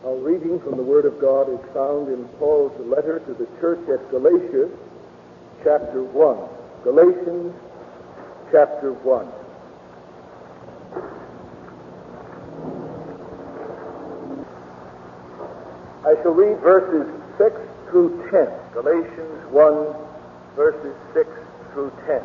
Our reading from the Word of God is found in Paul's letter to the church at Galatia, chapter 1. Galatians, chapter 1. I shall read verses 6 through 10. Galatians 1, verses 6 through 10.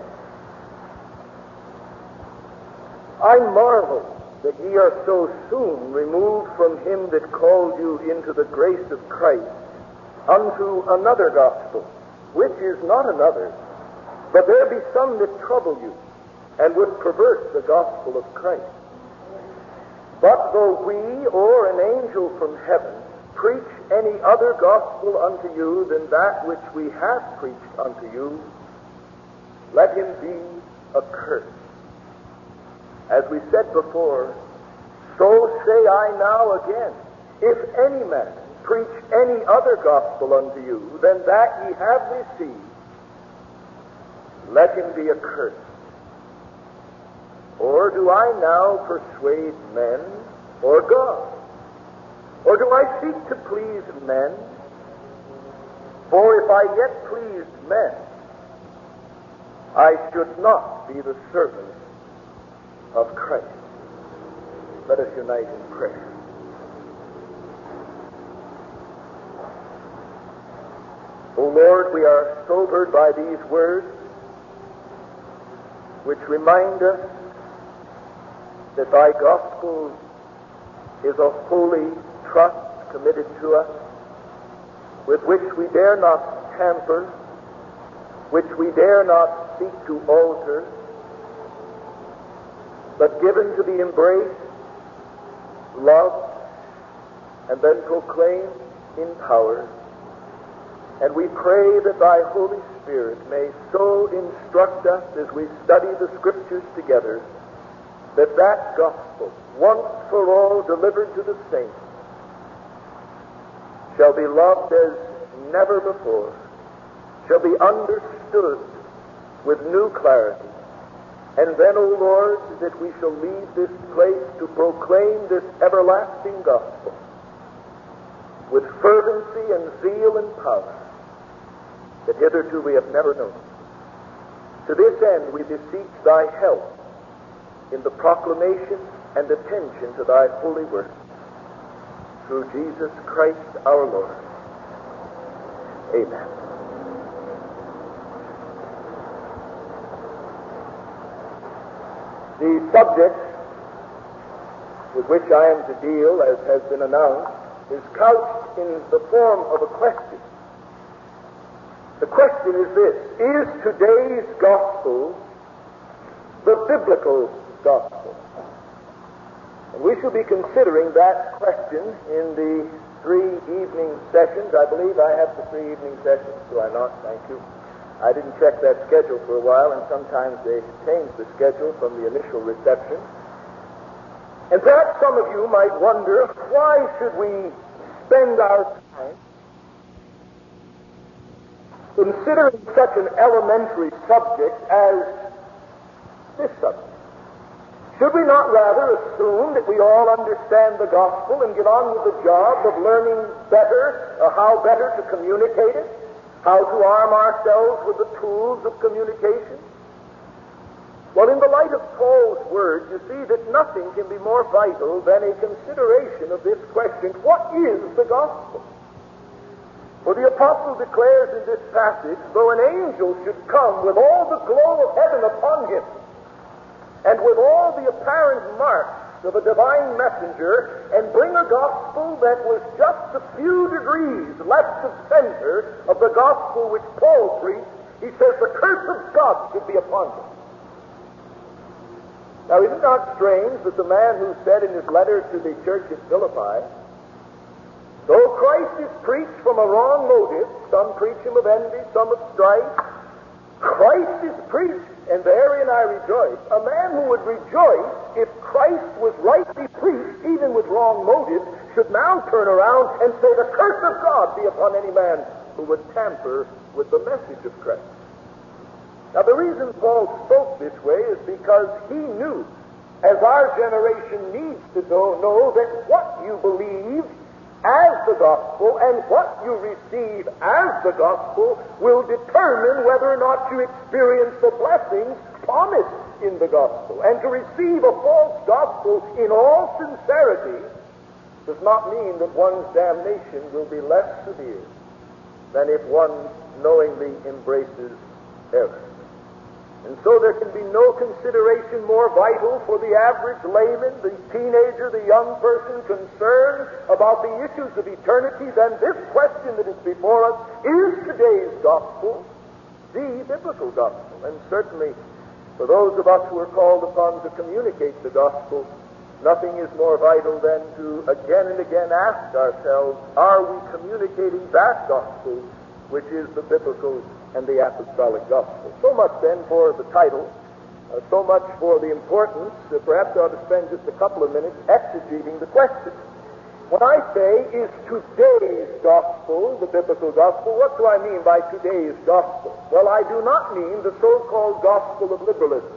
I marvel that ye are so soon removed from him that called you into the grace of Christ unto another gospel, which is not another, but there be some that trouble you, and would pervert the gospel of Christ. But though we or an angel from heaven preach any other gospel unto you than that which we have preached unto you, let him be accursed. As we said before, so say I now again, if any man preach any other gospel unto you than that ye have received, let him be accursed. Or do I now persuade men or God? Or do I seek to please men? For if I yet pleased men, I should not be the servant of Christ. Let us unite in prayer. O Lord, we are sobered by these words, which remind us that thy gospel is a holy trust committed to us, with which we dare not tamper, which we dare not seek to alter, but given to be embraced, loved, and then proclaimed in power. And we pray that thy Holy Spirit may so instruct us as we study the Scriptures together, that that gospel, once for all delivered to the saints, shall be loved as never before, shall be understood with new clarity. And then, O Lord, that we shall leave this place to proclaim this everlasting gospel with fervency and zeal and power that hitherto we have never known. To this end we beseech thy help in the proclamation and attention to thy holy word. Through Jesus Christ our Lord. Amen. The subject with which I am to deal, as has been announced, is couched in the form of a question. The question is this: is today's gospel the biblical gospel? And we shall be considering that question in the 3 evening sessions. I believe I have the 3 evening sessions, do I not? Thank you. I didn't check that schedule for a while, and sometimes they change the schedule from the initial reception. And perhaps some of you might wonder, why should we spend our time considering such an elementary subject as this subject? Should we not rather assume that we all understand the gospel and get on with the job of learning better, how better to communicate it, how to arm ourselves with the tools of communication? Well, in the light of Paul's words, you see that nothing can be more vital than a consideration of this question: what is the gospel? For the apostle declares in this passage, though an angel should come with all the glow of heaven upon him, and with all the apparent marks of a divine messenger, and bring a gospel that was just a few degrees left of center of the gospel which Paul preached, he says the curse of God should be upon him. Now, is it not strange that the man who said in his letter to the church at Philippi, though Christ is preached from a wrong motive, some preach him of envy, some of strife, Christ is preached, and therein I rejoice. A man who would rejoice if Christ was rightly preached, even with wrong motives, should now turn around and say, the curse of God be upon any man who would tamper with the message of Christ. Now, the reason Paul spoke this way is because he knew, as our generation needs to know that what you believe the gospel, and what you receive as the gospel will determine whether or not you experience the blessings promised in the gospel. And to receive a false gospel in all sincerity does not mean that one's damnation will be less severe than if one knowingly embraces error. And so there can be no consideration more vital for the average layman, the teenager, the young person concerned about the issues of eternity than this question that is before us: is today's gospel the biblical gospel? And certainly for those of us who are called upon to communicate the gospel, nothing is more vital than to again and again ask ourselves, are we communicating that gospel which is the biblical and the apostolic gospel? So much then for the title, so much for the importance. Perhaps I ought to spend just a couple of minutes exegeting the question. When I say, is today's gospel the biblical gospel, what do I mean by today's gospel? Well, I do not mean the so-called gospel of liberalism.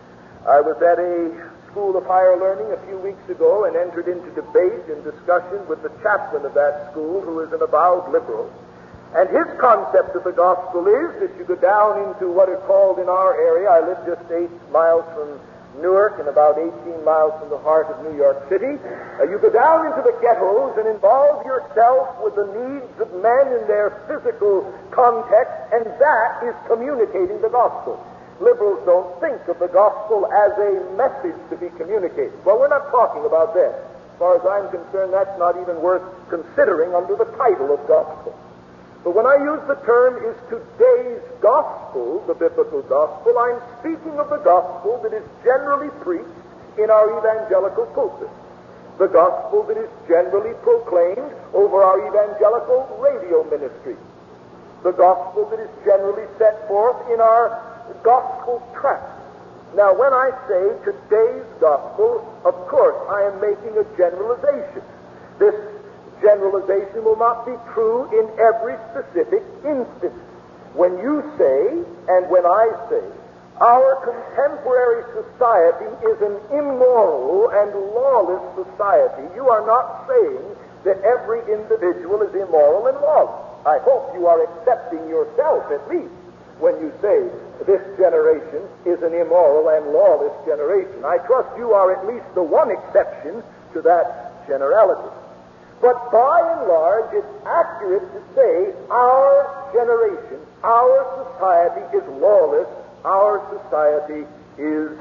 I was at a school of higher learning a few weeks ago and entered into debate and discussion with the chaplain of that school, who is an avowed liberal. And his concept of the gospel is that you go down into what is called in our area — I live just 8 miles from Newark and about 18 miles from the heart of New York City — you go down into the ghettos and involve yourself with the needs of men in their physical context, and that is communicating the gospel. Liberals don't think of the gospel as a message to be communicated. Well, we're not talking about that. As far as I'm concerned, that's not even worth considering under the title of gospel. But when I use the term, is today's gospel the biblical gospel, I'm speaking of the gospel that is generally preached in our evangelical pulpit, the gospel that is generally proclaimed over our evangelical radio ministry, the gospel that is generally set forth in our gospel tracts. Now, when I say today's gospel, of course, I am making a generalization. This generalization will not be true in every specific instance. When you say, and when I say, our contemporary society is an immoral and lawless society, you are not saying that every individual is immoral and lawless. I hope you are accepting yourself, at least, when you say this generation is an immoral and lawless generation. I trust you are at least the one exception to that generality. But by and large, it's accurate to say our generation, our society is lawless, our society is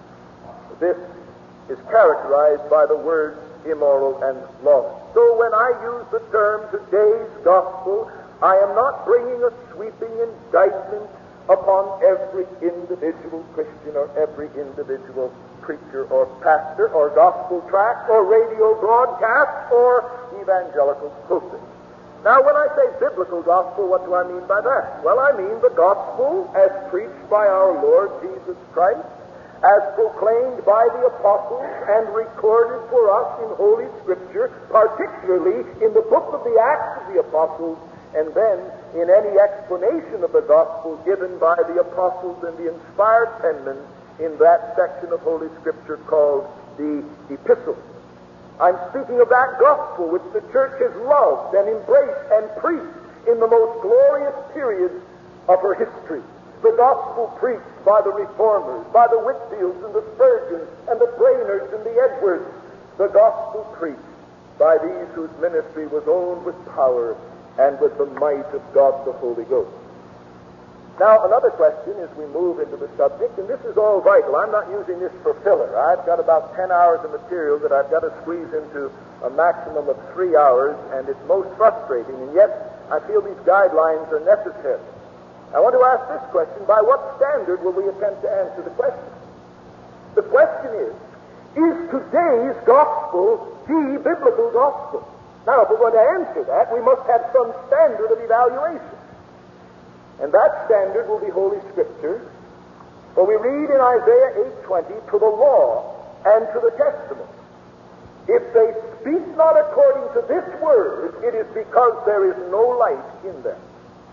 characterized by the words immoral and lawless. So when I use the term today's gospel, I am not bringing a sweeping indictment upon every individual Christian or every individual preacher or pastor or gospel tract or radio broadcast or evangelical pulpit. Now, when I say biblical gospel, what do I mean by that? Well, I mean the gospel as preached by our Lord Jesus Christ, as proclaimed by the apostles and recorded for us in Holy Scripture, particularly in the book of the Acts of the Apostles, and then in any explanation of the gospel given by the apostles and the inspired penmen in that section of Holy Scripture called the Epistles. I'm speaking of that gospel which the church has loved and embraced and preached in the most glorious periods of her history. The gospel preached by the Reformers, by the Whitfields and the Spurgeons and the Brainards and the Edwards. The gospel preached by these whose ministry was owned with power and with the might of God the Holy Ghost. Now, another question as we move into the subject, and this is all vital. I'm not using this for filler. I've got about 10 hours of material that I've got to squeeze into a maximum of 3 hours, and it's most frustrating, and yet I feel these guidelines are necessary. I want to ask this question: by what standard will we attempt to answer the question? The question is today's gospel the biblical gospel? Now, if we're going to answer that, we must have some standard of evaluation. And that standard will be Holy Scripture. For we read in Isaiah 8:20, to the law and to the testament. If they speak not according to this word, it is because there is no light in them.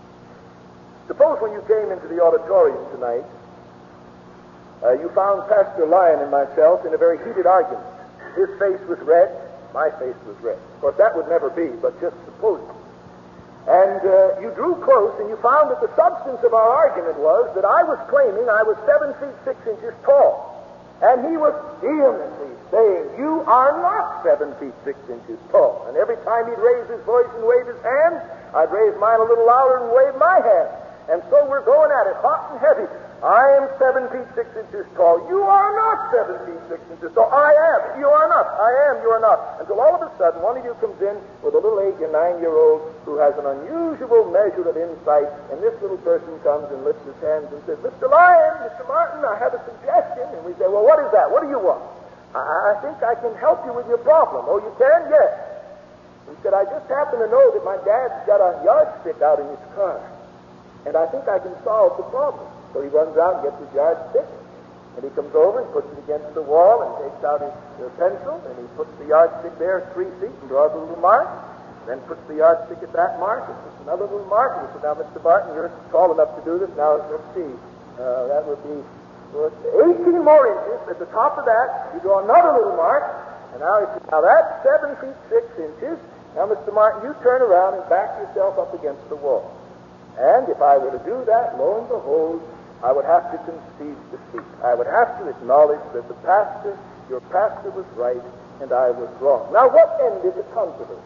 Suppose when you came into the auditorium tonight, you found Pastor Lyon and myself in a very heated argument. His face was red, My face was red. Of course, that would never be, but just supposing. And you drew close, and you found that the substance of our argument was that I was claiming I was 7 feet 6 inches tall. And he was vehemently saying, you are not 7 feet 6 inches tall. And every time he'd raise his voice and wave his hand, I'd raise mine a little louder and wave my hand. And so we're going at it, hot and heavy. I am 7 feet 6 inches tall. You are not 7 feet 6 inches tall. I am. You are not. I am. You are not. Until all of a sudden, one of you comes in with a little 8 or 9-year-old who has an unusual measure of insight, and this little person comes and lifts his hands and says, Mr. Lyon, Mr. Martin, I have a suggestion. And we say, well, what is that? What do you want? I think I can help you with your problem. Oh, you can? Yes. He said, I just happen to know that my dad's got a yardstick out in his car, and I think I can solve the problem. So he runs out and gets his yardstick, and he comes over and puts it against the wall and takes out his pencil, and he puts the yardstick there 3 feet and draws a little mark, then puts the yardstick at that mark and puts another little mark, and he said, now, Mr. Barton, you're tall enough to do this. Now, let's see. That would be 18 more inches. At the top of that, you draw another little mark, and now he said, now, that's 7 feet 6 inches. Now, Mr. Martin, you turn around and back yourself up against the wall. And if I were to do that, lo and behold, I would have to concede defeat. I would have to acknowledge that your pastor was right, and I was wrong. Now, what ended the controversy?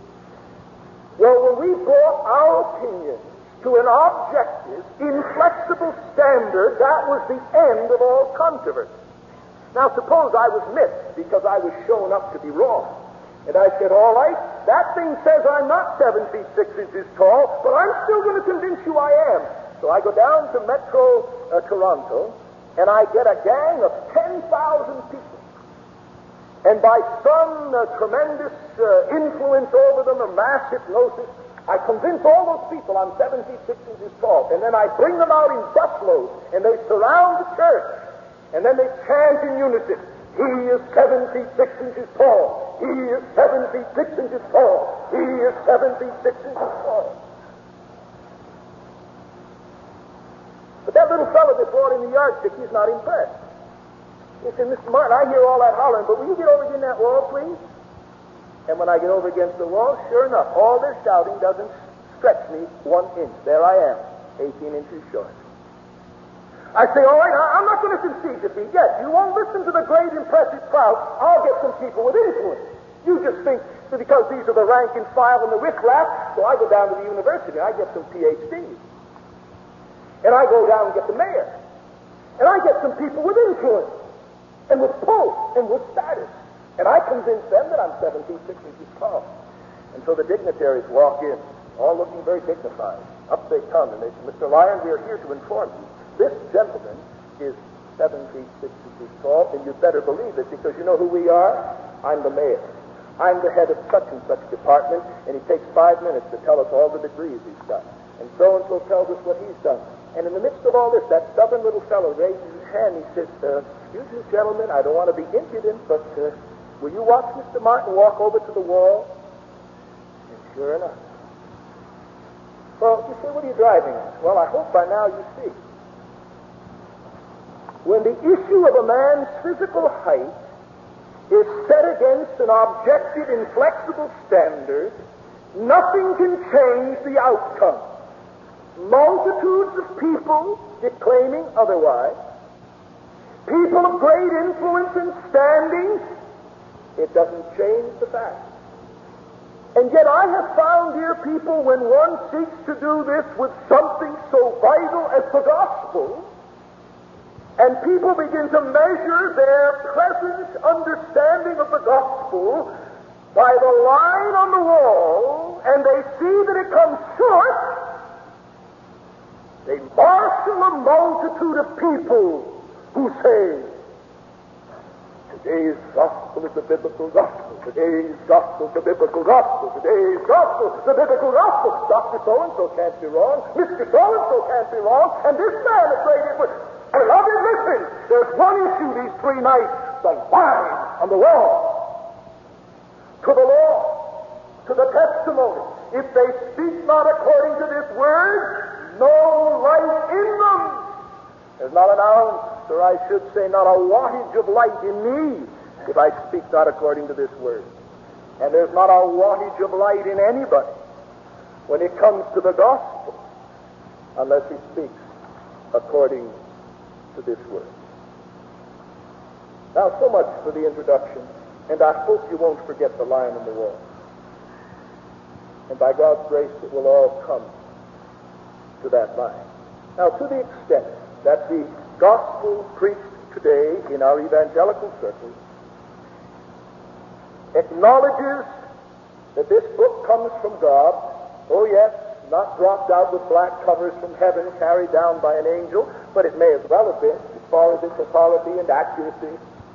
Well, when we brought our opinions to an objective, inflexible standard, that was the end of all controversy. Now, suppose I was missed because I was shown up to be wrong. And I said, all right, that thing says I'm not 7 feet 6 inches tall, but I'm still going to convince you I am. So I go down to Metro Toronto, and I get a gang of 10,000 people. And by some tremendous influence over them, or mass hypnosis, I convince all those people I'm 7 feet 6 inches tall. And then I bring them out in busloads, and they surround the church. And then they chant in unison, he is 7 feet 6 inches tall. He is 7 feet 6 inches tall. He is 7 feet 6 inches tall. But that little fellow that brought in the yardstick, he's not impressed. He said, Mr. Martin, I hear all that hollering, but will you get over against that wall, please? And when I get over against the wall, sure enough, all their shouting doesn't stretch me 1 inch. There I am, 18 inches short. I say, all right, I'm not going to concede defeat yet. You won't listen to the great, impressive crowd. I'll get some people with influence. You just think that because these are the rank and file and the riffraff, so I go down to the university and I get some PhDs. And I go down and get the mayor. And I get some people with influence and with pull and with status. And I convince them that I'm 7 feet 6 inches tall. And so the dignitaries walk in, all looking very dignified. Up they come and they say, Mr. Lyon, we are here to inform you. This gentleman is 7 feet 6 inches tall, and you'd better believe it, because you know who we are? I'm the mayor. I'm the head of such and such department, and he takes 5 minutes to tell us all the degrees he's got. And so tells us what he's done. And in the midst of all this, that stubborn little fellow raises his hand. He says, excuse me, gentlemen, I don't want to be impudent, but will you watch Mr. Martin walk over to the wall? And sure enough. Well, you say, what are you driving at? Well, I hope by now you see. When the issue of a man's physical height is set against an objective, inflexible standard, nothing can change the outcome. Multitudes of people declaiming otherwise, people of great influence and standing, it doesn't change the fact. And yet I have found, dear people, when one seeks to do this with something so vital as the gospel, and people begin to measure their present understanding of the gospel by the line on the wall, and they see that it comes short, they marshal a multitude of people who say, today's gospel is the biblical gospel. Today's gospel is the biblical gospel. Today's gospel is the biblical gospel. Dr. So-and-so can't be wrong. Mr. So-and-so can't be wrong. And this man is great influence. Beloved, listen. There's one issue these 3 nights. The line on the wall. To the law. To the testimony. If they speak not according to this word, no light in them. There's not an ounce, or I should say not a wattage of light in me if I speak not according to this word. And there's not a wattage of light in anybody when it comes to the gospel, unless he speaks according to this word. Now, so much for the introduction, and I hope you won't forget the line on the wall. And by God's grace, it will all come to that line. Now, to the extent that the gospel preached today in our evangelical circles acknowledges that this book comes from God, oh yes, not dropped out with black covers from heaven carried down by an angel, but it may as well have been as far as its authority and accuracy.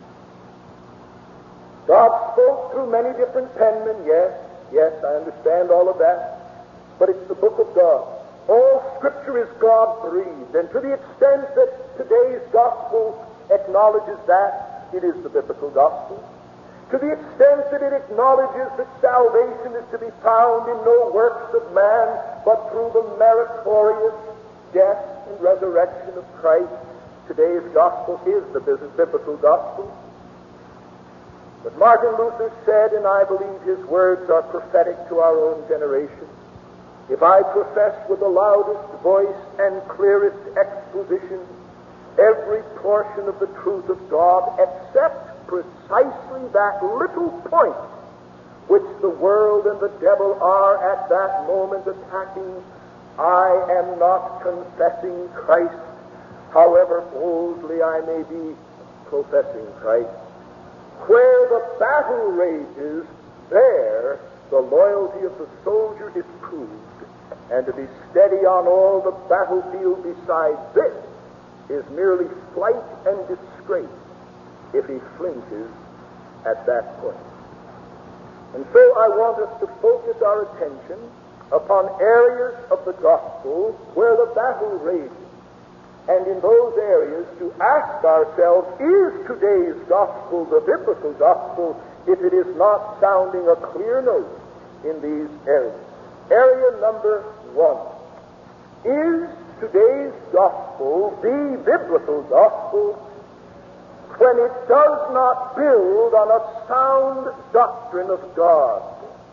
God spoke through many different penmen, yes, I understand all of that, but it's the book of God. All Scripture is God-breathed, and to the extent that today's gospel acknowledges that, it is the biblical gospel. To the extent that it acknowledges that salvation is to be found in no works of man, but through the meritorious death and resurrection of Christ, today's gospel is the biblical gospel. But Martin Luther said, and I believe his words are prophetic to our own generation, if I profess with the loudest voice and clearest exposition every portion of the truth of God except precisely that little point which the world and the devil are at that moment attacking, I am not confessing Christ, however boldly I may be professing Christ. Where the battle rages, there the loyalty of the soldier is proved, and to be steady on all the battlefield besides this is merely flight and disgrace if he flinches at that point. And so I want us to focus our attention upon areas of the gospel where the battle rages, and in those areas to ask ourselves, is today's gospel the biblical gospel if it is not sounding a clear note in these areas? Area number 1. Is today's gospel the biblical gospel when it does not build on a sound doctrine of God?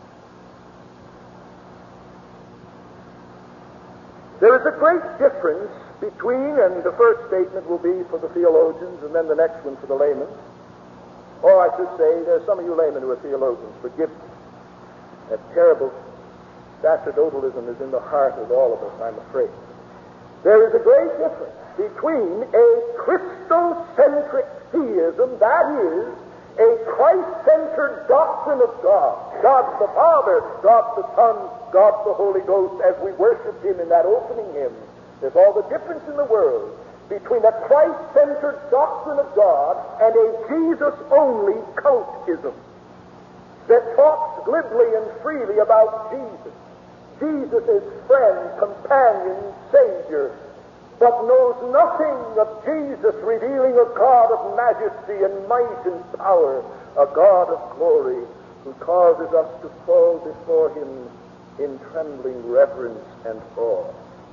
There is a great difference between, and the first statement will be for the theologians and then the next one for the laymen. Or I should say, there's some of you laymen who are theologians, forgive me. That terrible sacerdotalism is in the heart of all of us, I'm afraid. There is a great difference between a Christocentric theism, that is, a Christ-centered doctrine of God, God the Father, God the Son, God the Holy Ghost, as we worship Him in that opening hymn. There's all the difference in the world between a Christ-centered doctrine of God and a Jesus-only cultism that talks glibly and freely about Jesus. Jesus is friend, companion, Savior, but knows nothing of Jesus, revealing a God of majesty and might and power, a God of glory, who causes us to fall before Him in trembling reverence and awe.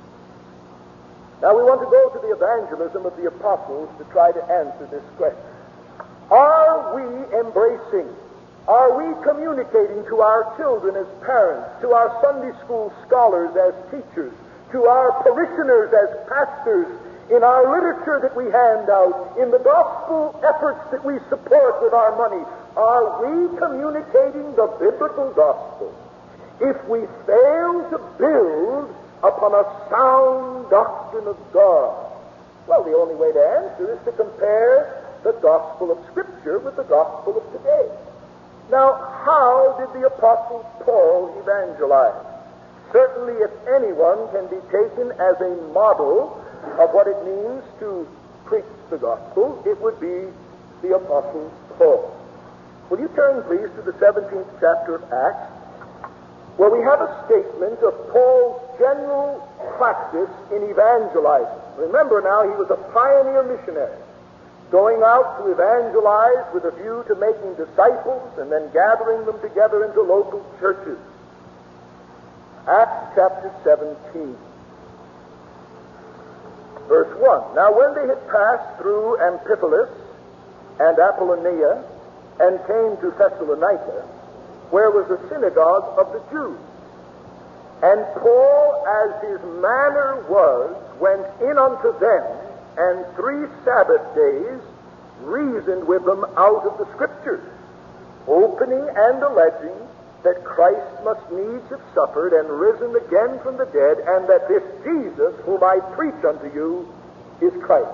Now we want to go to the evangelism of the apostles to try to answer this question. Are we embracing, are we communicating to our children as parents, to our Sunday school scholars as teachers, to our parishioners as pastors, in our literature that we hand out, in the gospel efforts that we support with our money, are we communicating the biblical gospel? If we fail to build upon a sound doctrine of God, well, the only way to answer is to compare the gospel of Scripture with the gospel of today. Now, how did the Apostle Paul evangelize? Certainly, if anyone can be taken as a model of what it means to preach the gospel, it would be the Apostle Paul. Will you turn, please, to the 17th chapter of Acts, where we have a statement of Paul's general practice in evangelizing. Remember now, he was a pioneer missionary, going out to evangelize with a view to making disciples and then gathering them together into local churches. Acts chapter 17, verse 1. Now when they had passed through Amphipolis and Apollonia and came to Thessalonica, where was the synagogue of the Jews. And Paul, as his manner was, went in unto them, and 3 Sabbath days reasoned with them out of the Scriptures, opening and alleging that Christ must needs have suffered and risen again from the dead, and that this Jesus, whom I preach unto you, is Christ.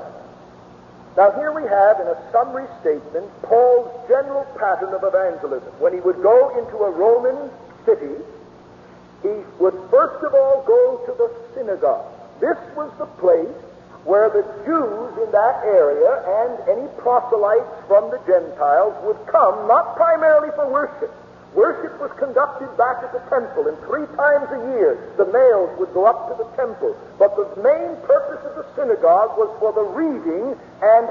Now here we have, in a summary statement, Paul's general pattern of evangelism. When he would go into a Roman city, he would first of all go to the synagogue. This was the place where the Jews in that area and any proselytes from the Gentiles would come, not primarily for worship. Worship was conducted back at the temple, and 3 times a year the males would go up to the temple. But the main purpose of the synagogue was for the reading and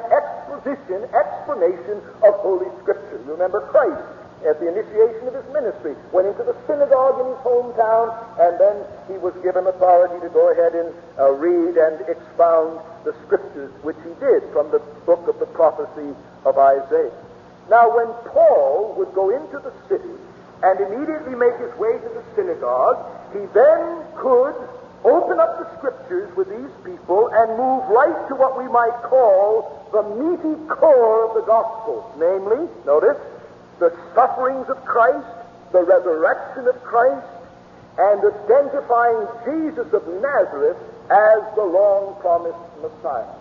explanation of Holy Scripture. You remember Christ, at the initiation of his ministry, went into the synagogue in his hometown, and then he was given authority to go ahead and read and expound the Scriptures, which he did from the book of the prophecy of Isaiah. Now, when Paul would go into the city and immediately make his way to the synagogue, he then could open up the Scriptures with these people and move right to what we might call the meaty core of the gospel. Namely, notice, the sufferings of Christ, the resurrection of Christ, and identifying Jesus of Nazareth as the long-promised Messiah.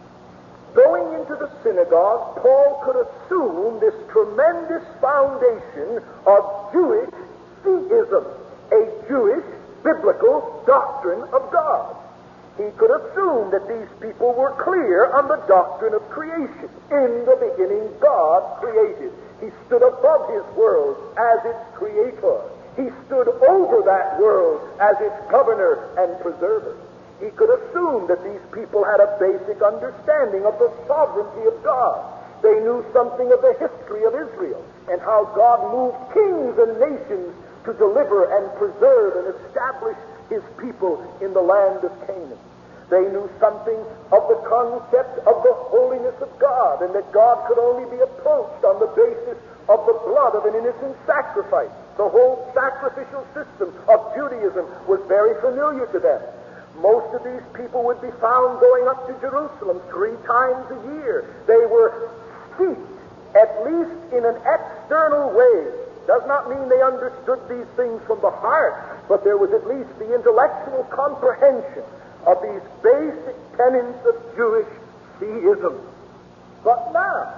Going into the synagogue, Paul could assume this tremendous foundation of Jewish theism, a Jewish biblical doctrine of God. He could assume that these people were clear on the doctrine of creation. In the beginning, God created. He stood above his world as its creator. He stood over that world as its governor and preserver. He could assume that these people had a basic understanding of the sovereignty of God. They knew something of the history of Israel and how God moved kings and nations to deliver and preserve and establish his people in the land of Canaan. They knew something of the concept of the holiness of God, and that God could only be approached on the basis of the blood of an innocent sacrifice. The whole sacrificial system of Judaism was very familiar to them. Most of these people would be found going up to Jerusalem 3 times a year. They were steeped, at least in an external way. Does not mean they understood these things from the heart, but there was at least the intellectual comprehension of these basic tenets of Jewish theism. But now,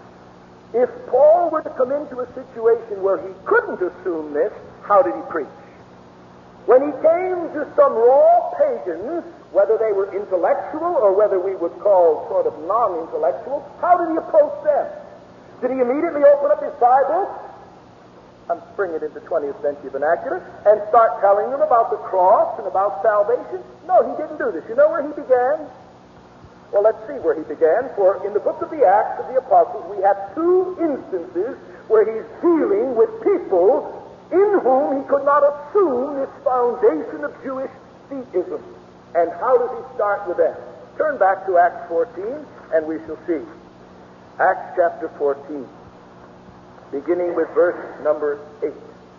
if Paul were to come into a situation where he couldn't assume this, how did he preach? When he came to some raw pagans, whether they were intellectual or whether we would call sort of non-intellectual, how did he approach them? Did he immediately open up his Bible, I'm bringing it into 20th century vernacular, and start telling them about the cross and about salvation? No, he didn't do this. You know where he began? Well, let's see where he began, for in the book of the Acts of the Apostles, we have 2 instances where he's dealing with people in whom he could not assume this foundation of Jewish theism. And how does he start with them? Turn back to Acts 14, and we shall see. Acts chapter 14, beginning with verse number 8.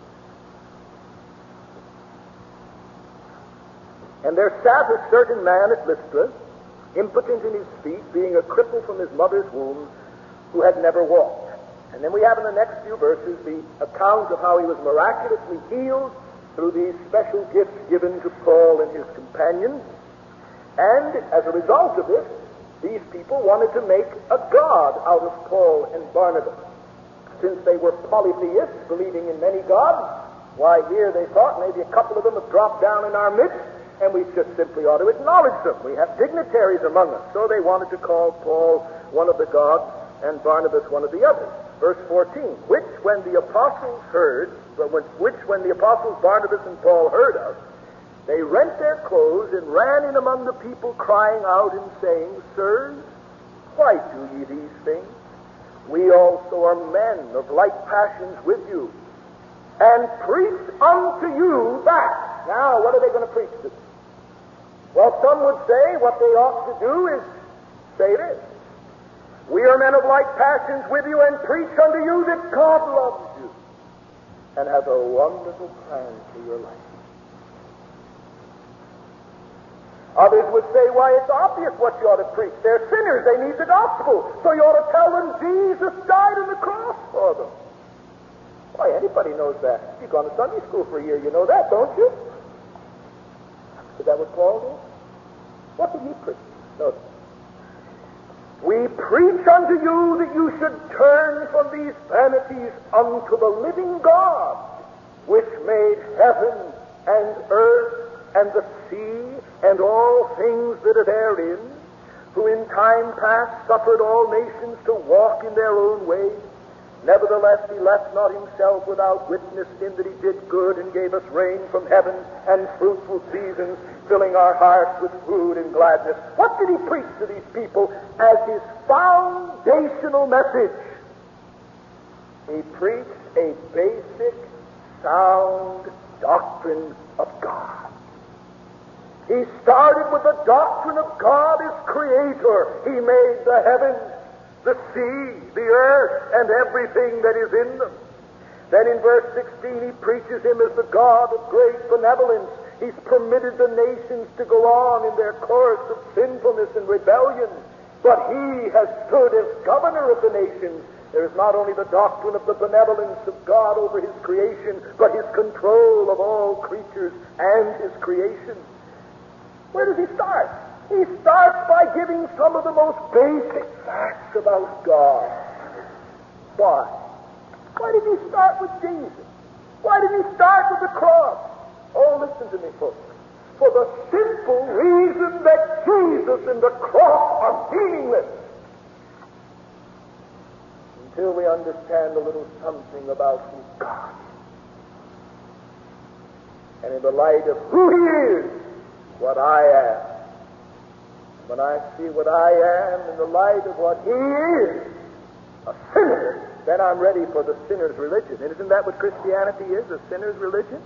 And there sat a certain man at Lystra, impotent in his feet, being a cripple from his mother's womb, who had never walked. And then we have in the next few verses the account of how he was miraculously healed through these special gifts given to Paul and his companions. And as a result of this, these people wanted to make a god out of Paul and Barnabas. Since they were polytheists, believing in many gods, why here they thought maybe a couple of them have dropped down in our midst, and we just simply ought to acknowledge them. We have dignitaries among us. So they wanted to call Paul one of the gods and Barnabas one of the others. Verse 14, which when the apostles Barnabas and Paul heard of, they rent their clothes and ran in among the people, crying out and saying, Sirs, why do ye these things? We also are men of like passions with you, and preach unto you that. Now, what are they going to preach to? Well, some would say what they ought to do is say this. We are men of like passions with you, and preach unto you that God loves you, and has a wonderful plan for your life. Others would say, why, it's obvious what you ought to preach. They're sinners. They need the gospel. So you ought to tell them Jesus died on the cross for them. Why, anybody knows that. You've gone to Sunday school for a year. You know that, don't you? Is that what Paul did? What did he preach? Notice. We preach unto you that you should turn from these vanities unto the living God, which made heaven and earth and the sea and all things that are therein, who in time past suffered all nations to walk in their own ways. Nevertheless, he left not himself without witness in that he did good and gave us rain from heaven and fruitful seasons, filling our hearts with food and gladness. What did he preach to these people as his foundational message? He preached a basic, sound doctrine of God. He started with the doctrine of God as Creator. He made the heavens, the sea, the earth, and everything that is in them. Then in verse 16 he preaches him as the God of great benevolence. He's permitted the nations to go on in their course of sinfulness and rebellion, but he has stood as governor of the nations. There is not only the doctrine of the benevolence of God over his creation, but his control of all creatures and his creation. Where does he start? He starts by giving some of the most basic facts about God. Why? Why did he start with Jesus? Why did he start with the cross? Oh, listen to me, folks. For the simple reason that Jesus and the cross are meaningless until we understand a little something about who God is. And in the light of who he is, what I am. When I see what I am in the light of what he is, a sinner, then I'm ready for the sinner's religion. And isn't that what Christianity is, a sinner's religion?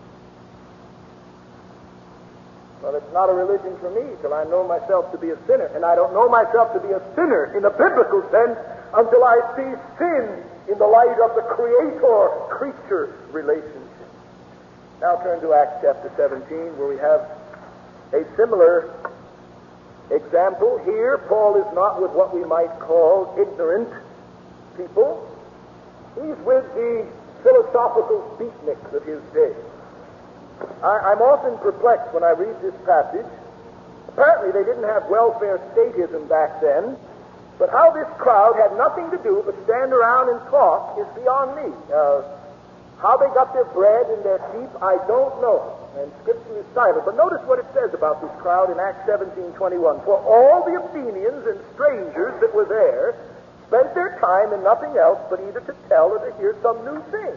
Well, it's not a religion for me till I know myself to be a sinner. And I don't know myself to be a sinner in the biblical sense until I see sin in the light of the Creator-creature relationship. Now turn to Acts chapter 17, where we have a similar example. Here, Paul is not with what we might call ignorant people. He's with the philosophical beatniks of his day. I'm often perplexed when I read this passage. Apparently they didn't have welfare statism back then, but how this crowd had nothing to do but stand around and talk is beyond me. How they got their bread and their keep, I don't know. And Scripture is silent. But notice what it says about this crowd in Acts 17:21. For all the Athenians and strangers that were there spent their time in nothing else but either to tell or to hear some new thing.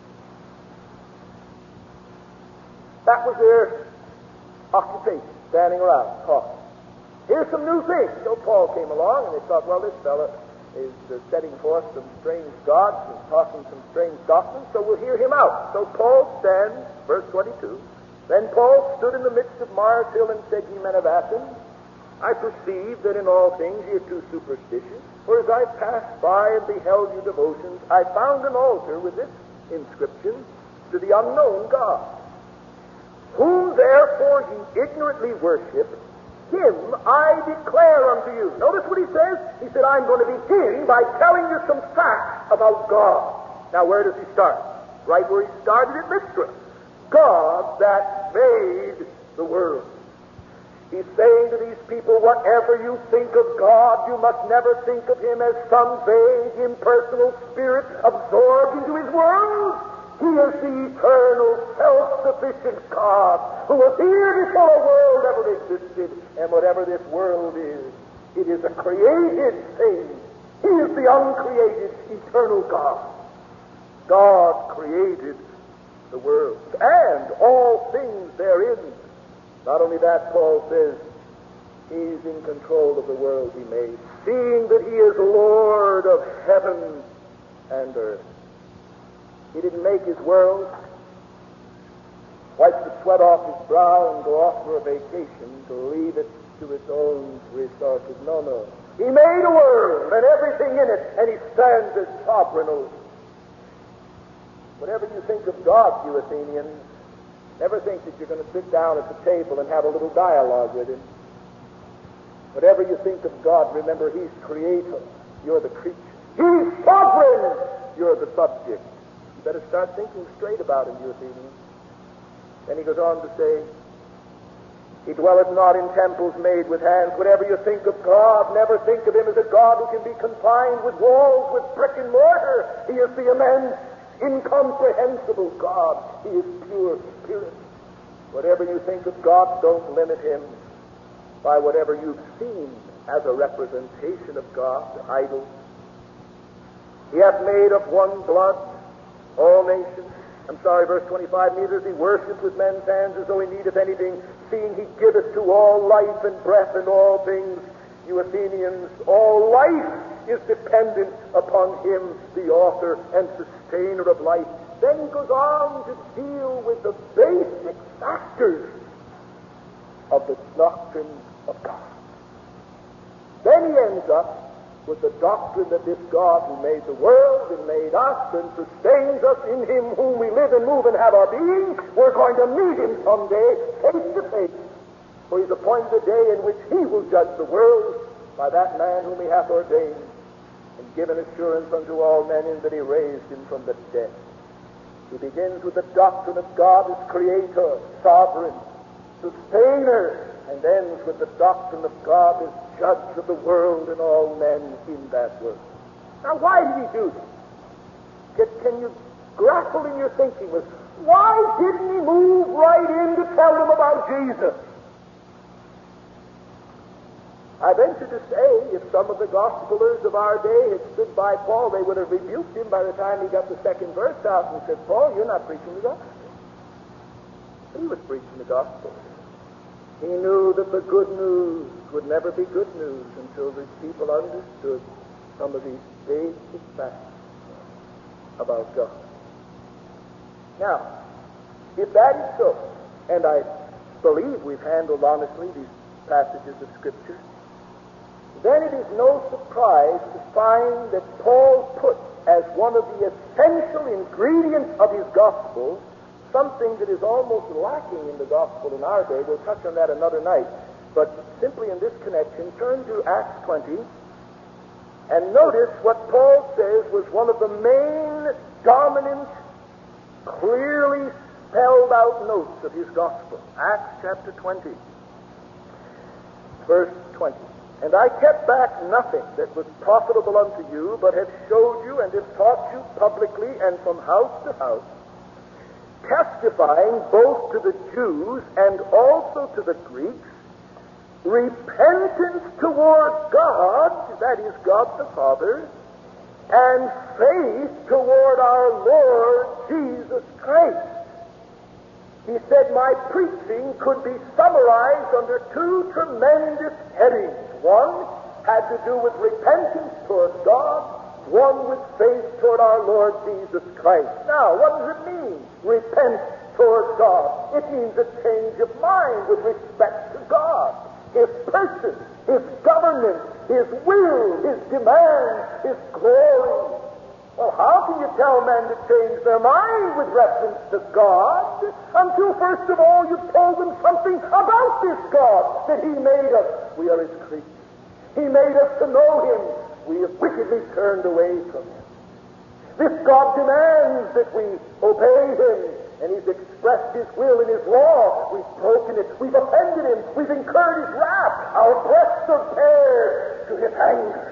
That was their occupation, standing around, talking. Here's some new things. So Paul came along, and they thought, well, this fellow is setting forth some strange gods and talking some strange doctrines, so we'll hear him out. So Paul stands, verse 22, Then Paul stood in the midst of Mars Hill and said, Ye men of Athens, I perceive that in all things ye are too superstitious. For as I passed by and beheld your devotions, I found an altar with this inscription, To the unknown God. Whom therefore ye ignorantly worship, him I declare unto you. Notice what he says. He said, I'm going to begin by telling you some facts about God. Now, where does he start? Right where he started at Lystra. God that made the world. He's saying to these people, whatever you think of God, you must never think of him as some vague, impersonal spirit absorbed into his world. He is the eternal, self-sufficient God who was here before a world ever existed. And whatever this world is, it is a created thing. He is the uncreated, eternal God. God created the world and all things therein. Not only that, Paul says, he's in control of the world he made, seeing that he is Lord of heaven and earth. He didn't make his world, wipe the sweat off his brow and go off for a vacation to leave it to its own resources. No. He made a world and everything in it, and he stands as sovereign over it. Whatever you think of God, you Athenians, never think that you're going to sit down at the table and have a little dialogue with him. Whatever you think of God, remember he's creator, you're the creature. He's sovereign, you're the subject. You better start thinking straight about him, you Athenians. Then he goes on to say, he dwelleth not in temples made with hands. Whatever you think of God, never think of him as a God who can be confined with walls, with brick and mortar. He is the immense, incomprehensible God. He is pure spirit. Whatever you think of God, don't limit him by whatever you've seen as a representation of God, idols. He hath made of one blood all nations. Verse 25, neither is he worshipped with men's hands as though he needeth anything, seeing he giveth to all life and breath and all things. You Athenians, all life is dependent upon him, the author and sustainer of life. Then he goes on to deal with the basic factors of the doctrine of God. Then he ends up with the doctrine that this God who made the world and made us and sustains us, in him whom we live and move and have our being, we're going to meet him someday face to face. For he's appointed a day in which he will judge the world by that man whom he hath ordained, and given assurance unto all men in that he raised him from the dead. He begins with the doctrine of God as creator, sovereign, sustainer, and ends with the doctrine of God as judge of the world and all men in that world. Now, why did he do this? Can you grapple in your thinking with, why didn't he move right in to tell them about Jesus? I venture to say, if some of the gospelers of our day had stood by Paul, they would have rebuked him by the time he got the second verse out and said, Paul, you're not preaching the gospel. But he was preaching the gospel. He knew that the good news would never be good news until the people understood some of these basic facts about God. Now, if that is so, and I believe we've handled honestly these passages of Scripture, then it is no surprise to find that Paul put as one of the essential ingredients of his gospel something that is almost lacking in the gospel in our day. We'll touch on that another night. But simply in this connection, turn to Acts 20 and notice what Paul says was one of the main, dominant, clearly spelled out notes of his gospel. Acts chapter 20, verse 20. And I kept back nothing that was profitable unto you, but have showed you and have taught you publicly and from house to house, testifying both to the Jews and also to the Greeks, repentance toward God, that is God the Father, and faith toward our Lord Jesus Christ. He said my preaching could be summarized under two tremendous headings. One had to do with repentance toward God, one with faith toward our Lord Jesus Christ. Now, what does it mean, repent toward God? It means a change of mind with respect to God, his person, his government, his will, his demands, his glory. Well, how can you tell men to change their mind with reference to God until, first of all, you told them something about this God that he made us? We are his creatures. He made us to know him. We have wickedly turned away from him. This God demands that we obey him, and he's expressed his will in his law. We've broken it. We've offended him. We've incurred his wrath. Our breasts are bared to his anger.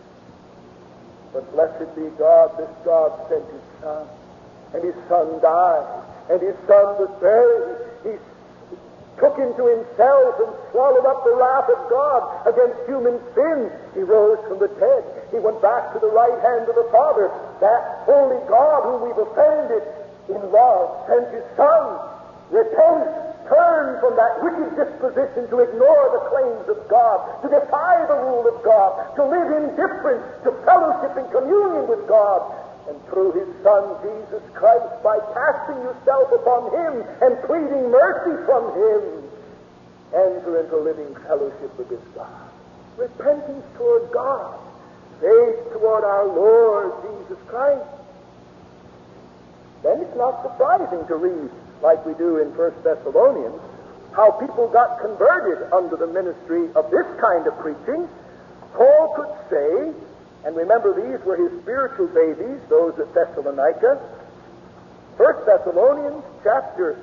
But blessed be God, this God sent his Son, and his Son died, and his Son was buried. He took into himself and swallowed up the wrath of God against human sin. He rose from the dead. He went back to the right hand of the Father. That holy God whom we've offended in love sent his Son. Repent, turn from that wicked disposition to ignore the claims of God, to defy the rule of God, to live indifferent to fellowship and communion with God. And through his Son, Jesus Christ, by casting yourself upon him and pleading mercy from him, enter into living fellowship with this God. Repentance toward God, faith toward our Lord Jesus Christ. then it's not surprising to read, like we do in 1 Thessalonians, how people got converted under the ministry of this kind of preaching. Paul could say, and remember these were his spiritual babies, those at Thessalonica, 1 Thessalonians chapter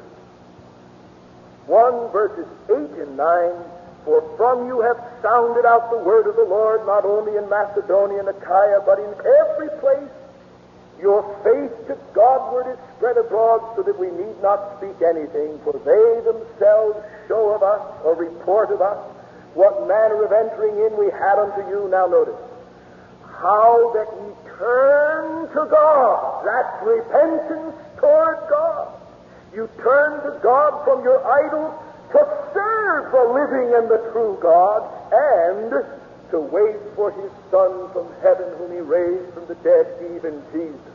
1, verses 8 and 9, for from you have sounded out the word of the Lord, not only in Macedonia and Achaia, but in every place. Your faith to Godward is spread abroad, so that we need not speak anything, for they themselves show of us, or report of us, what manner of entering in we had unto you. Now notice, how that ye turn to God. That's repentance toward God. You turn to God from your idols to serve the living and the true God, and to wait for his Son from heaven, whom he raised from the dead, even Jesus.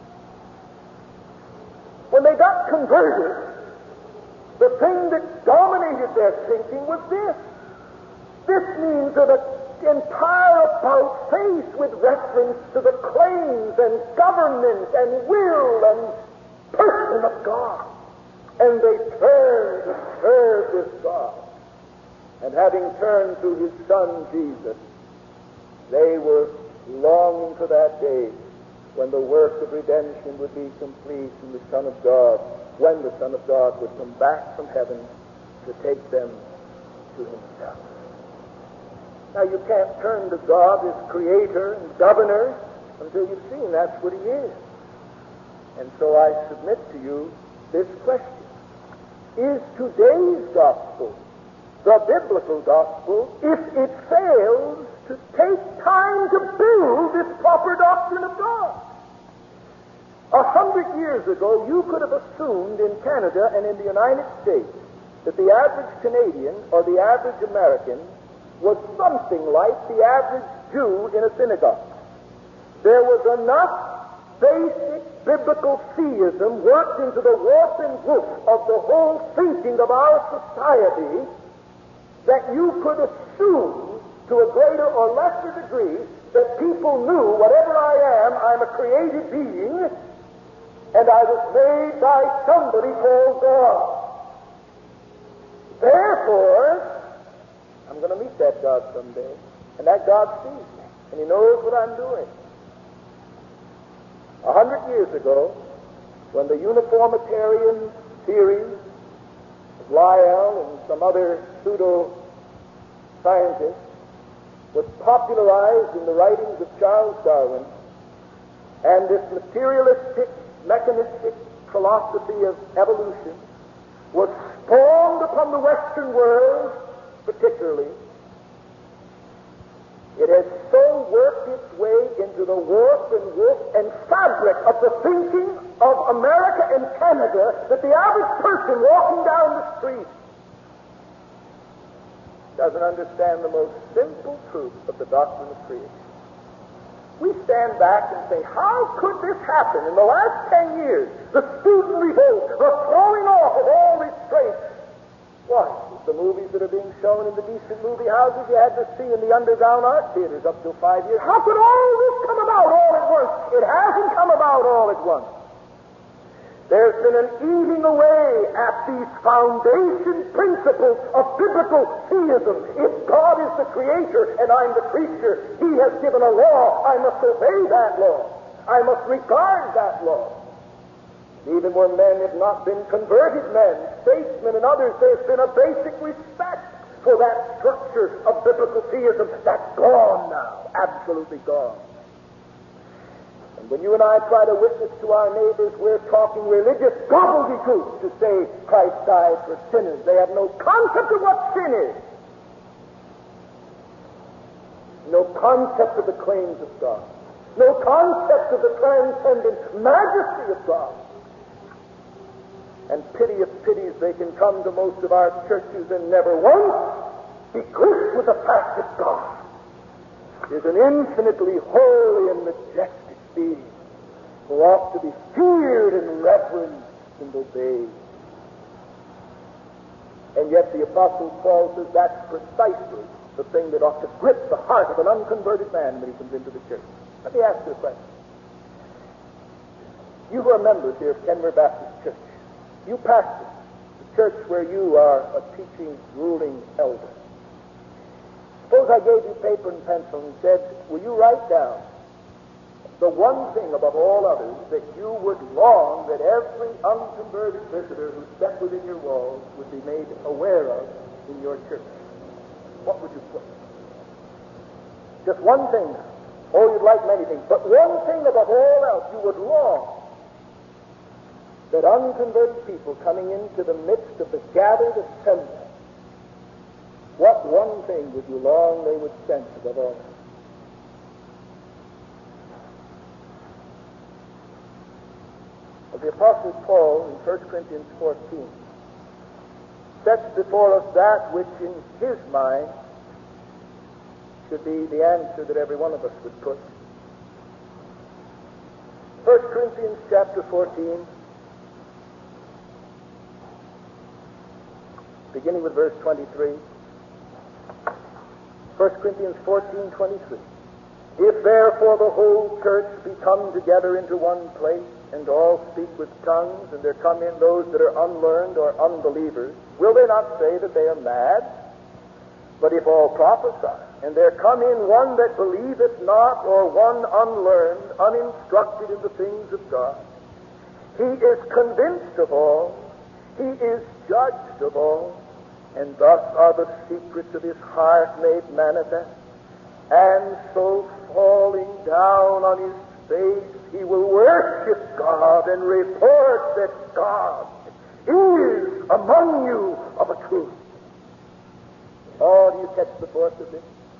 When they got converted, the thing that dominated their thinking was this. This means an entire about-face with reference to the claims and government and will and person of God. And they turned to serve this God. And having turned to his Son, Jesus, they were longing for that day when the work of redemption would be complete and the Son of God, when the Son of God would come back from heaven to take them to himself. Now, you can't turn to God as creator and governor until you've seen that's what he is. And so I submit to you this question. Is today's gospel the biblical gospel if it fails to take time to build this proper doctrine of God? 100 years ago, you could have assumed in Canada and in the United States that the average Canadian or the average American was something like the average Jew in a synagogue. There was enough basic biblical theism worked into the warp and woof of the whole thinking of our society that you could assume to a greater or lesser degree that people knew whatever I am, I'm a created being, and I was made by somebody called God. Therefore, I'm going to meet that God someday, and that God sees me, and he knows what I'm doing. 100 years ago, when the uniformitarian theory of Lyell and some other pseudo-scientists was popularized in the writings of Charles Darwin, and this materialistic, mechanistic philosophy of evolution was spawned upon the Western world particularly, it has so worked its way into the warp and woof and fabric of the thinking of America and Canada that the average person walking down the street doesn't understand the most simple truth of the doctrine of creation. We stand back and say, how could this happen? In the last 10 years, the student revolt, the throwing off of all restraints. What? The movies that are being shown in the decent movie houses you had to see in the underground art theaters up till 5 years. How could all this come about all at once? It hasn't come about all at once. There's been an eating away at these foundation principles of biblical theism. If God is the creator and I'm the creature, he has given a law. I must obey that law. I must regard that law. Even where men have not been converted men, statesmen and others, there's been a basic respect for that structure of biblical theism. That's gone now, absolutely gone. And when you and I try to witness to our neighbors, we're talking religious gobbledygook to say Christ died for sinners. They have no concept of what sin is. No concept of the claims of God. No concept of the transcendent majesty of God. And pity of pities, they can come to most of our churches and never once be gripped with the fact that God is an infinitely holy and majestic being who ought to be feared and reverenced and obeyed. And yet the Apostle Paul says that's precisely the thing that ought to grip the heart of an unconverted man when he comes into the church. Let me ask you a question. You who are members here of Kenmare Baptist Church, you pastor the church where you are a teaching, ruling elder. Suppose I gave you paper and pencil and said, will you write down the one thing above all others that you would long that every unconverted visitor who stepped within your walls would be made aware of in your church? What would you put? Just one thing. Oh, you'd like many things, but one thing above all else you would long that unconverted people coming into the midst of the gathered assembly, what one thing would you long they would sense above all else? The Apostle Paul in 1 Corinthians 14 sets before us that which in his mind should be the answer that every one of us would put. 1 Corinthians chapter 14, beginning with verse 23. 1 Corinthians 14:23. If therefore the whole church be come together into one place, and all speak with tongues, and there come in those that are unlearned or unbelievers, will they not say that they are mad? But if all prophesy, and there come in one that believeth not, or one unlearned, uninstructed in the things of God, he is convinced of all, he is judged of all, and thus are the secrets of his heart made manifest. And so falling down on his face, he will worship God and report that God is among you of a truth. Oh, do you catch the force of this?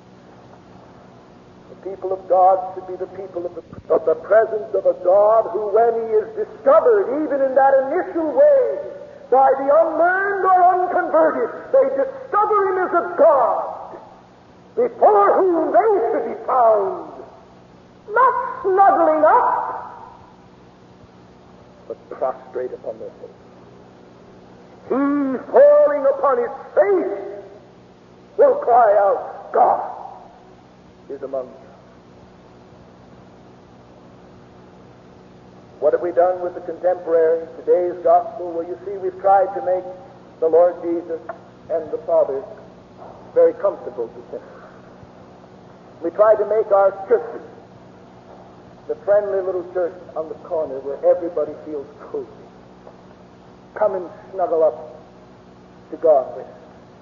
The people of God should be the people of the presence of a God who, when he is discovered, even in that initial way, by the unlearned or unconverted, they discover him as a God before whom they should be found, not snuggling up, but prostrate upon their face. He, falling upon his face, will cry out, God is among you. What have we done with the contemporary, today's gospel? Well, you see, we've tried to make the Lord Jesus and the Father very comfortable to sinners. We tried to make our churches the friendly little church on the corner where everybody feels cozy. Come and snuggle up to God with us.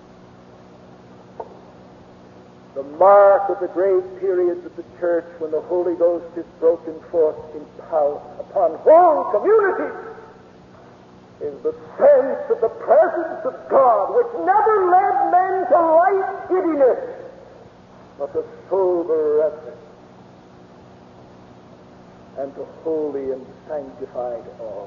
The mark of the great periods of the church when the Holy Ghost is broken forth in power upon whole communities is the sense of the presence of God, which never led men to light giddiness, but to sober reverence and to holy and sanctified awe.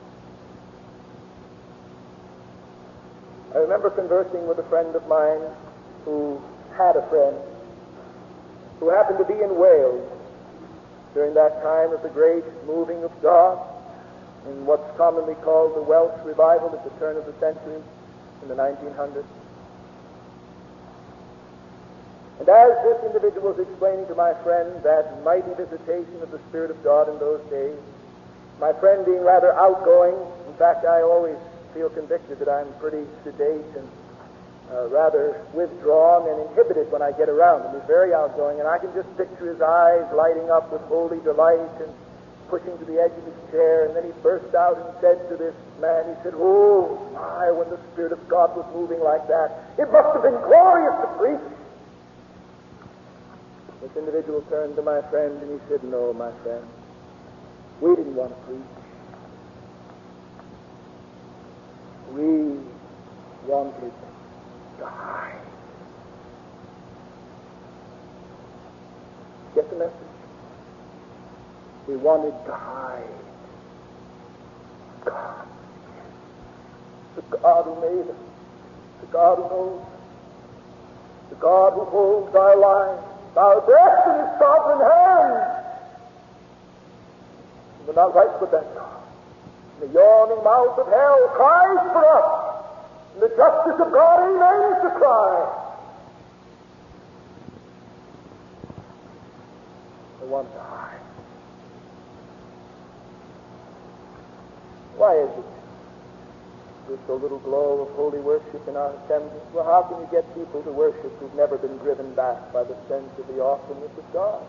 I remember conversing with a friend of mine who had a friend who happened to be in Wales during that time of the great moving of God in what's commonly called the Welsh revival at the turn of the century in the 1900s. And as this individual was explaining to my friend that mighty visitation of the Spirit of God in those days, my friend being rather outgoing, in fact I always feel convicted that I'm pretty sedate and rather withdrawn and inhibited when I get around him. He's very outgoing, and I can just picture his eyes lighting up with holy delight and pushing to the edge of his chair, and then he burst out and said to this man, he said, "Oh my, when the Spirit of God was moving like that, it must have been glorious to preach." This individual turned to my friend and he said, "No, my friend, we didn't want to preach. We wanted to hide." Get the message? We wanted to hide God. The God who made us, the God who knows, the God who holds our lives, our breath in his sovereign hand. We're not right with that God. The yawning mouth of hell cries for us. And the justice of God remains to cry. We want to hide. so little glow of holy worship in our assembly. Well, how can you get people to worship who've never been driven back by the sense of the awesomeness of God?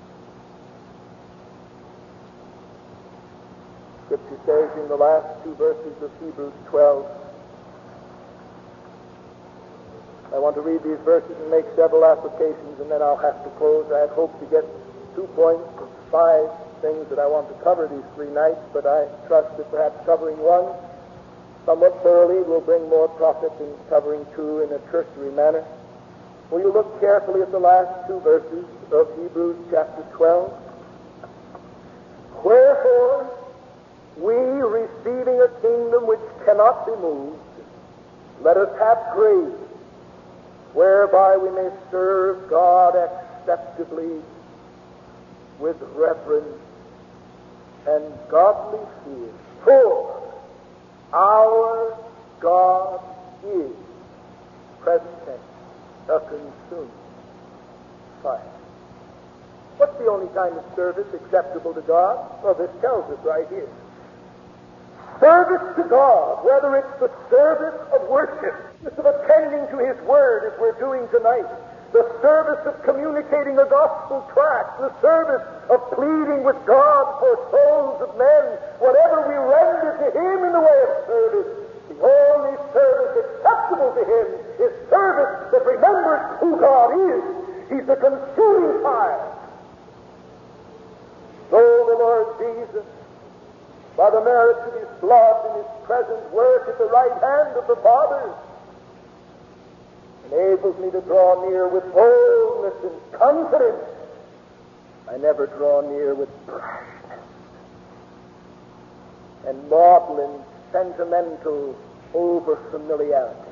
Scripture says in the last two verses of Hebrews 12, I want to read these verses and make several applications, and then I'll have to close. I had hoped to get 2 points of 5 things that I want to cover these 3 nights, but I trust that perhaps covering one somewhat thoroughly will bring more profit than covering 2 in a cursory manner. Will you look carefully at the last 2 verses of Hebrews chapter 12? Wherefore, we, receiving a kingdom which cannot be moved, let us have grace, whereby we may serve God acceptably with reverence and godly fear. For our God is, present tense, a consuming fire. What's the only kind of service acceptable to God? Well, this tells us right here. Service to God, whether it's the service of worship, of attending to His Word as we're doing tonight, the service of communicating a gospel tract, the service of pleading with God for souls of men, whatever we render to Him in the way of service, the only service acceptable to Him is service that remembers who God is. He's the consuming fire. So the Lord Jesus, by the merits of His blood and His present work at the right hand of the Father, enables me to draw near with boldness and confidence. I never draw near with brashness and maudlin, sentimental over-familiarity.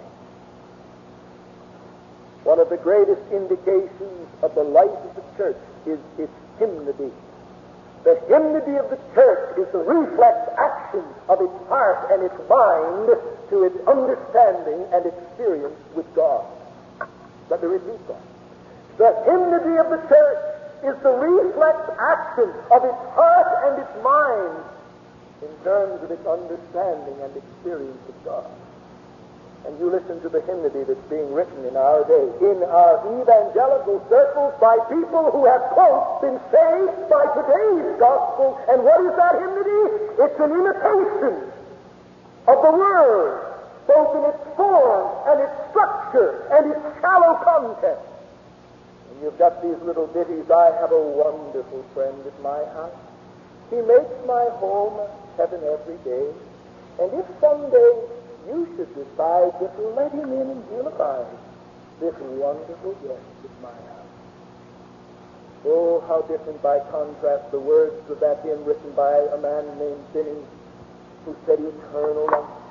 One of the greatest indications of the life of the church is its hymnody. The hymnody of the church is the reflex action of its heart and its mind to its understanding and experience with God. Let me repeat that. The hymnody of the church is the reflex action of its heart and its mind in terms of its understanding and experience of God. And you listen to the hymnody that's being written in our day, in our evangelical circles, by people who have, quote, been saved by today's gospel. And what is that hymnody? It's an imitation of the Word, both in its form and its structure and its shallow content. And you've got these little ditties. I have a wonderful friend at my house. He makes my home heaven every day. And if someday you should decide that let him in and he'll abide, this wonderful guest at my house. Oh, how different by contrast the words of that hymn written by a man named Finney, who said, eternal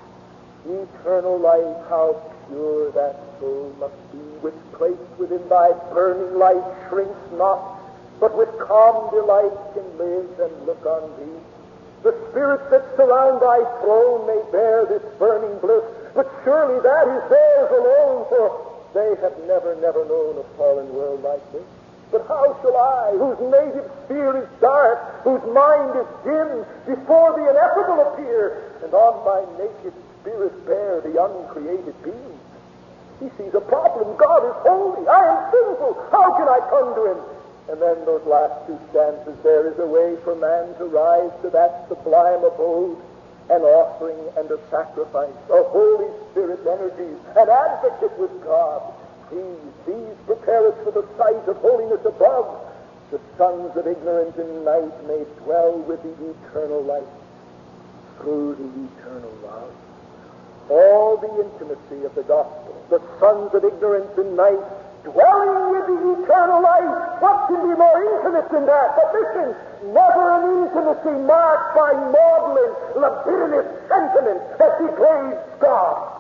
life, how pure that soul must be, which placed within thy burning light shrinks not, but with calm delight can live and look on thee. The spirits that surround thy throne may bear this burning bliss, but surely that is theirs alone, for they have never known a fallen world like this. But how shall I, whose native sphere is dark, whose mind is dim, before the ineffable appear, and on my naked spirit bear the uncreated being? He sees a problem. God is holy. I am sinful. How can I come to Him? And then those last 2 stanzas, there is a way for man to rise to that sublime abode, an offering and a sacrifice, a Holy Spirit energy, an advocate with God. These prepare us for the sight of holiness above. The sons of ignorance in night may dwell with the eternal light through the eternal love. All the intimacy of the gospel, the sons of ignorance in night dwelling with the eternal light. What can be more intimate than that? But listen, never an intimacy marked by maudlin, libidinous sentiment that degrades God,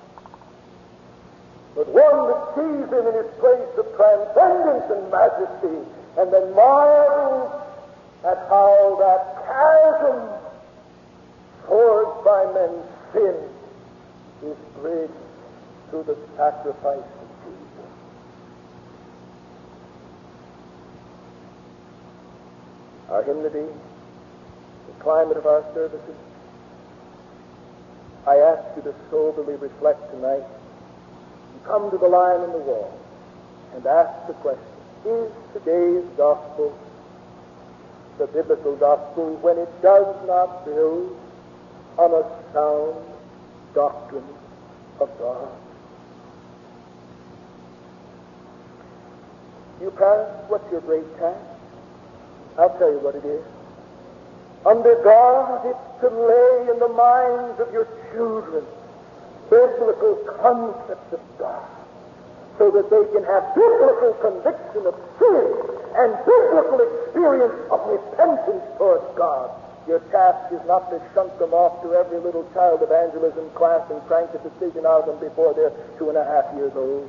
but one that sees Him in His place of transcendence and majesty, and then marvels at how that chasm forged by men's sin is bridged through the sacrifice of Jesus. Our hymnody, the climate of our services, I ask you to soberly reflect tonight and come to the line in the wall and ask the question, is today's gospel the biblical gospel when it does not build on a sound doctrine of God? You parents, what's your great task? I'll tell you what it is. Under God, it's to lay in the minds of your children biblical concepts of God, so that they can have biblical conviction of sin and biblical experience of repentance towards God. Your task is not to shunt them off to every little child evangelism class and crank a decision out of them before they're 2.5 years old.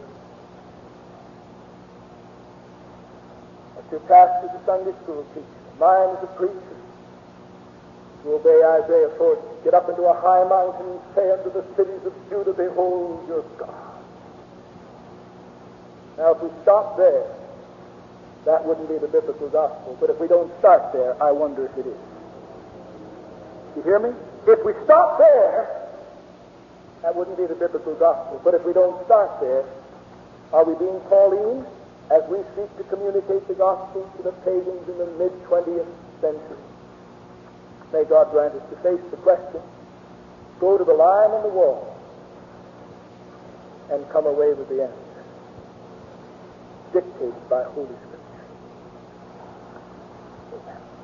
That's your task as a Sunday school teacher. Mine as a preacher. To obey Isaiah 40. Get up into a high mountain and say unto the cities of Judah, behold your God. Now, if we stop there, that wouldn't be the biblical gospel. But if we don't start there, I wonder if it is. You hear me? If we stop there, that wouldn't be the biblical gospel. But if we don't start there, are we being Pauline as we seek to communicate the gospel to the pagans in the mid-20th century? May God grant us to face the question, go to the line on the wall, and come away with the answer, dictated by Holy Scripture. Amen.